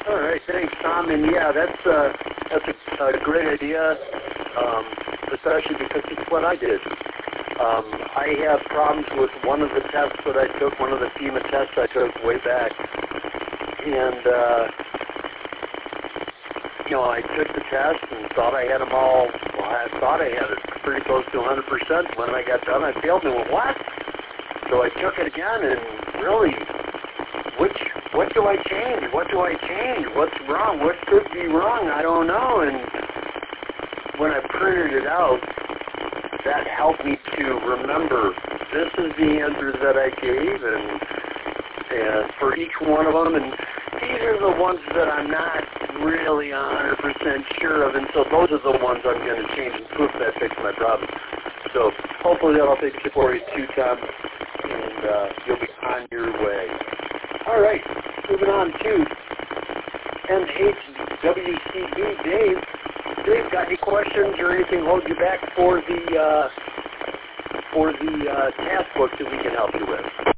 All right, thanks, Tom. And yeah, that's a great idea, especially because it's what I did. I have problems with one of the tests that I took, one of the FEMA tests I took way back. And, I took the test and thought I had them all, I thought I had it pretty close to 100%. When I got done, I failed and went, what? So I took it again and really, what do I change? What do I change? What's wrong? What could be wrong? I don't know. And when I printed it out, that helped me to remember this is the answers that I gave and for each one of them. And these are the ones that I'm not really 100% sure of, and so those are the ones I'm going to change and proof that fixes my problem. So hopefully that'll fix it for you too, Tom, and you'll be on your way. All right, moving on to MHWCB. Dave, got any questions or anything hold you back for the task book that we can help you with?